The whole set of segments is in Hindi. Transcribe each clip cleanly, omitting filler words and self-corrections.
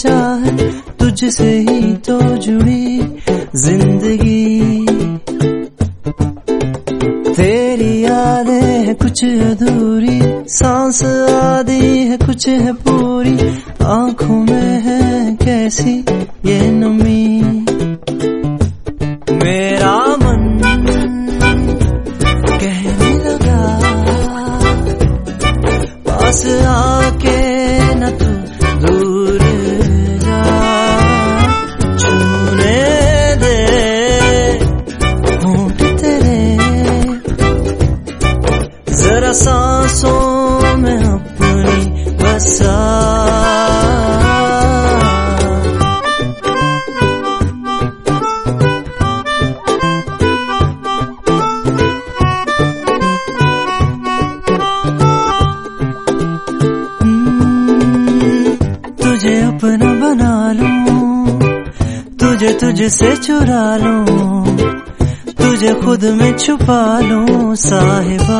चाह तुझसे ही तो जुड़ी जिंदगी। तेरी यादें है कुछ अधूरी, सांस आधी है कुछ है पूरी, आंखों में है कैसी ये नमी। मेरा मन कहने लगा पास आके न तू दूर जा, छूने दे होंठ तेरे जरा सांसों में अपनी बसा। तुझे अपना बना लूं, तुझे तुझसे चुरा लूं, तुझे खुद में छुपा लूं साहिबा।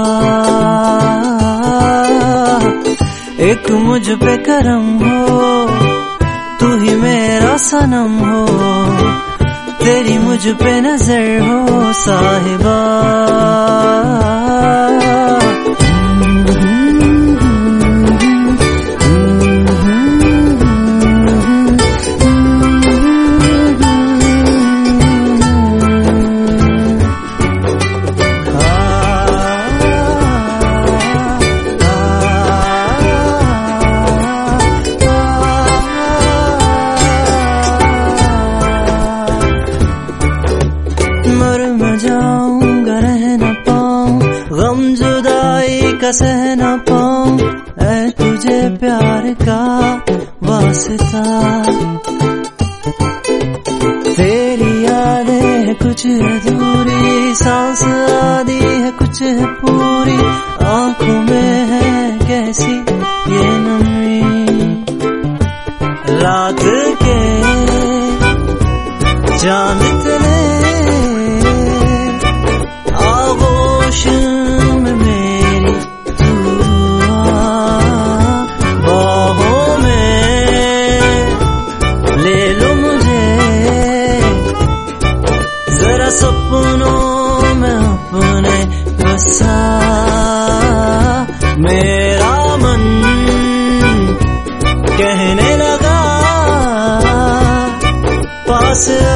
एक मुझ पे करम हो, तू ही मेरा सनम हो, तेरी मुझ पे नजर हो साहिबा। मर जाऊंगा रह न पाऊं, गम जुदाई का सह न पाऊं, ऐ तुझे प्यार का वास्ता। तेरी यादें है कुछ अधूरी, सांस आधी है कुछ है पूरी, आंखों में है कैसी ये नमी। रात के चांद तले आगोश में मेरी तू आ, बाहों में ले लो मुझे, जरा सपनों में अपने बसा। मेरा मन कहने लगा पास